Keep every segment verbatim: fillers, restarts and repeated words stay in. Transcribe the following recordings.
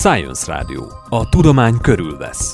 Science Rádió. A tudomány körülvesz.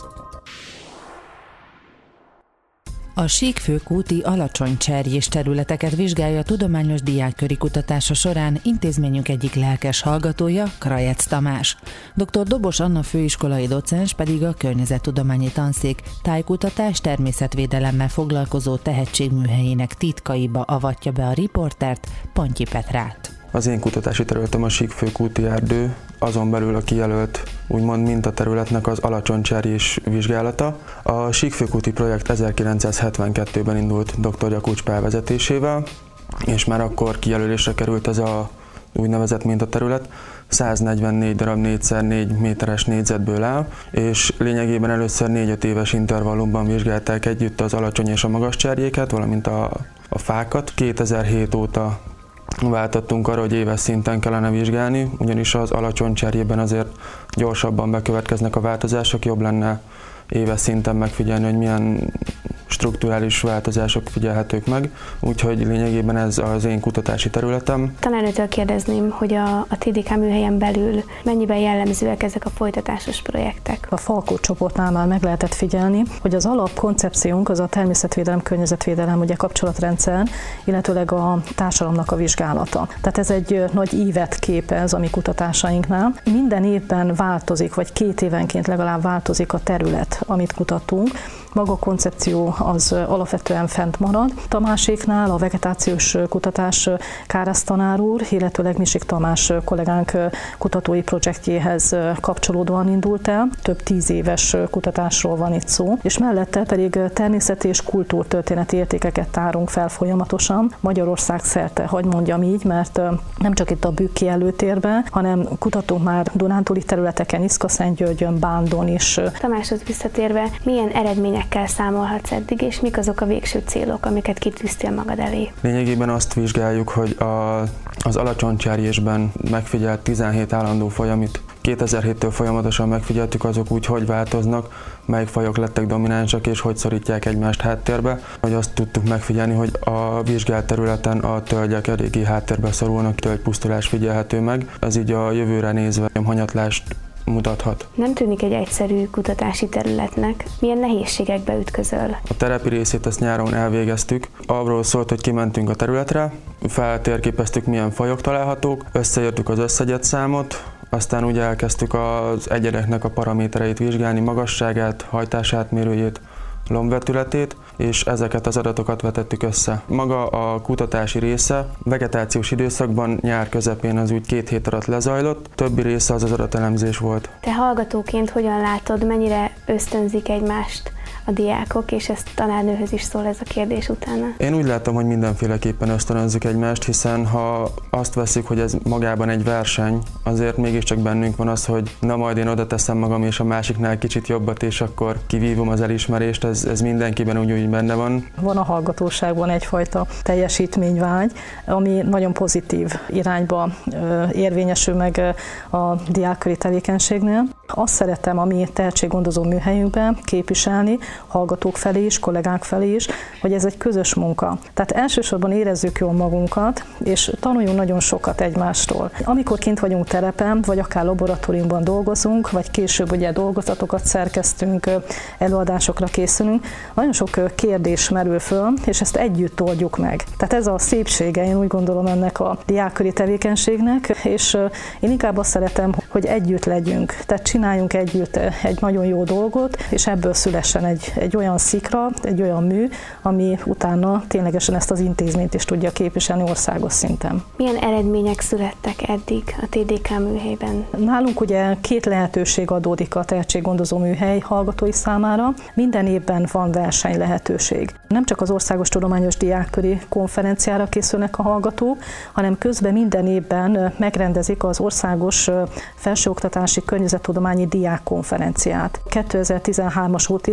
A síkfőkúti alacsony cserjés területeket vizsgálja a tudományos diákköri kutatása során intézményünk egyik lelkes hallgatója, Krajec Tamás. dr. Dobos Anna főiskolai docens pedig a környezettudományi tanszék tájkutatás természetvédelemmel foglalkozó tehetségműhelyének titkaiba avatja be a riportert, Pontyi Petrát. Az én kutatási területem a síkfőkúti erdő, azon belül a kijelölt úgymond mintaterületnek az alacsony cserjés vizsgálata. A síkfőkúti projekt ezerkilencszázhetvenkettőben indult dr. Jakucs Pál vezetésével, és már akkor kijelölésre került ez a úgynevezett mintaterület. száznegyvennégy darab négy szer négy méteres négyzetből áll, és lényegében először négy-öt éves intervallumban vizsgálták együtt az alacsony és a magas cserjéket, valamint a, a fákat. kétezer-hét óta váltottunk arra, hogy éves szinten kellene vizsgálni, ugyanis az alacsony cserjében azért gyorsabban bekövetkeznek a változások, jobb lenne éves szinten megfigyelni, hogy milyen strukturális változások figyelhetők meg, úgyhogy lényegében ez az én kutatási területem. Tanárnőtől kérdezném, hogy a, a té dé ká műhelyen belül mennyiben jellemzőek ezek a folytatásos projektek? A Falkó csoportnál már meg lehetett figyelni, hogy az alapkoncepciónk az a természetvédelem, környezetvédelem, ugye kapcsolatrendszer, illetőleg a társadalomnak a vizsgálata. Tehát ez egy nagy ívet képez a mi kutatásainknál. Minden évben változik, vagy két évenként legalább változik a terület, amit kutattunk. Maga a koncepció az alapvetően fent marad. Tamáséknál a vegetációs kutatás Kárász tanár úr, illetőleg Misik Tamás kollégánk kutatói projektjéhez kapcsolódóan indult el. Több tíz éves kutatásról van itt szó, és mellette pedig természeti és kultúrtörténeti értékeket tárunk fel folyamatosan Magyarország szerte, hogy mondjam így, mert nem csak itt a Bükki előtérben, hanem kutatunk már dunántúli területeken, Iszka-Szentgyörgyön, Bándon is. Tamáshoz visszatérve, milyen eredményekkel számolhatsz eddig, és mik azok a végső célok, amiket kitűztél magad elé? Lényegében azt vizsgáljuk, hogy a, az alacsony cserjésben megfigyelt tizenhét állandó faj, amit kétezer-héttől folyamatosan megfigyeltük, azok úgy hogy változnak, melyik fajok lettek dominánsak és hogy szorítják egymást háttérbe. Hogy azt tudtuk megfigyelni, hogy a vizsgált területen a tölgyek eléggé háttérbe szorulnak, tölgypusztulás figyelhető meg. Ez így a jövőre nézve hanyatlást mutathat. Nem tűnik egy egyszerű kutatási területnek. Milyen nehézségekbe ütközöl? A terepi részét ezt nyáron elvégeztük. Arról szólt, hogy kimentünk a területre, feltérképeztük, milyen fajok találhatók, összeírtuk az összegyett számot, aztán ugye elkezdtük az egyedeknek a paramétereit vizsgálni, magasságát, hajtásátmérőjét, lombvetületét, és ezeket az adatokat vetettük össze. Maga a kutatási része vegetációs időszakban nyár közepén az úgy két hét alatt lezajlott, többi része az az adatelemzés volt. Te hallgatóként hogyan látod, mennyire ösztönzik egymást a diákok, és ezt tanárnőhöz is szól ez a kérdés utána? Én úgy látom, hogy mindenféleképpen ösztönözzük egymást, hiszen ha azt veszik, hogy ez magában egy verseny, azért mégiscsak bennünk van az, hogy na majd én oda teszem magam, és a másiknál kicsit jobbat, és akkor kivívom az elismerést, ez, ez mindenkiben úgy, úgy benne van. Van a hallgatóságban egyfajta teljesítményvágy, ami nagyon pozitív irányba érvényesül meg a diákköri tevékenységnél. Azt szeretem a mi tehetséggondozó műhelyünkben képviselni, hallgatók felé is, kollégák felé is, hogy ez egy közös munka. Tehát elsősorban érezzük jól magunkat, és tanuljunk nagyon sokat egymástól. Amikor kint vagyunk terepen, vagy akár laboratóriumban dolgozunk, vagy később ugye dolgozatokat szerkesztünk, előadásokra készülünk, nagyon sok kérdés merül föl, és ezt együtt oldjuk meg. Tehát ez a szépsége, én úgy gondolom ennek a diákköri tevékenységnek, és én inkább azt szeretem, hogy együtt legyünk. Tehát csináljunk együtt egy nagyon jó dolgot, és ebből szülessen egy, egy olyan szikra, egy olyan mű, ami utána ténylegesen ezt az intézményt is tudja képviselni országos szinten. Milyen eredmények születtek eddig a té dé ká műhelyben? Nálunk ugye két lehetőség adódik a tehetséggondozó műhely hallgatói számára. Minden évben van verseny lehetőség. Nem csak az Országos Tudományos Diákköri Konferenciára készülnek a hallgatók, hanem közben minden évben megrendezik az Országos Felsőoktatási Környezettudományi Diákkonferenciát. kétezer-tizenhármas ó té dé ká-n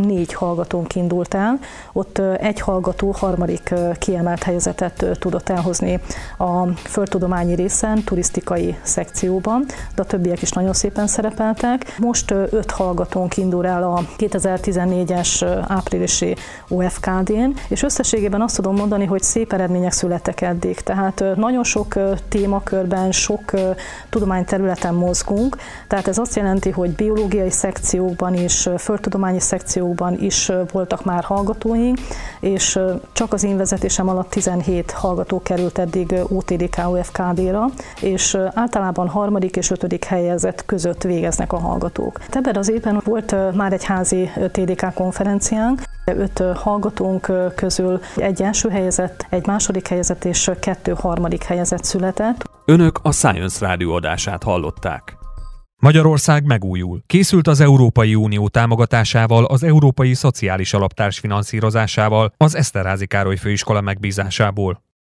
négy hallgatónk indult el. Ott egy hallgató harmadik kiemelt helyezetet tudott elhozni a földtudományi részen, turisztikai szekcióban, de a többiek is nagyon szépen szerepeltek. Most öt hallgatónk indul el a kétezer-tizennégyes áprilisi o ef ká dén, és összességében azt tudom mondani, hogy szép eredmények születtek eddig. Tehát nagyon sok témakörben, sok tudományterületen mozgunk, tehát ez azt jelenti, hogy biológiai szekciókban is, földtudományi szekciókban is voltak már hallgatóink, és csak az én vezetésem alatt tizenhét hallgató került eddig o té dé ká o ef ká dé-ra, és általában harmadik és ötödik helyezett között végeznek a hallgatók. Ebben az évben volt már egy házi té dé ká konferenciánk, öt hallgatónk közül egy első helyezett, egy második helyezett és kettő harmadik helyezett született. Önök a Science Rádió adását hallották. Magyarország megújul. Készült az Európai Unió támogatásával, az Európai Szociális Alap társfinanszírozásával, az Eszterházy Károly Főiskola megbízásából.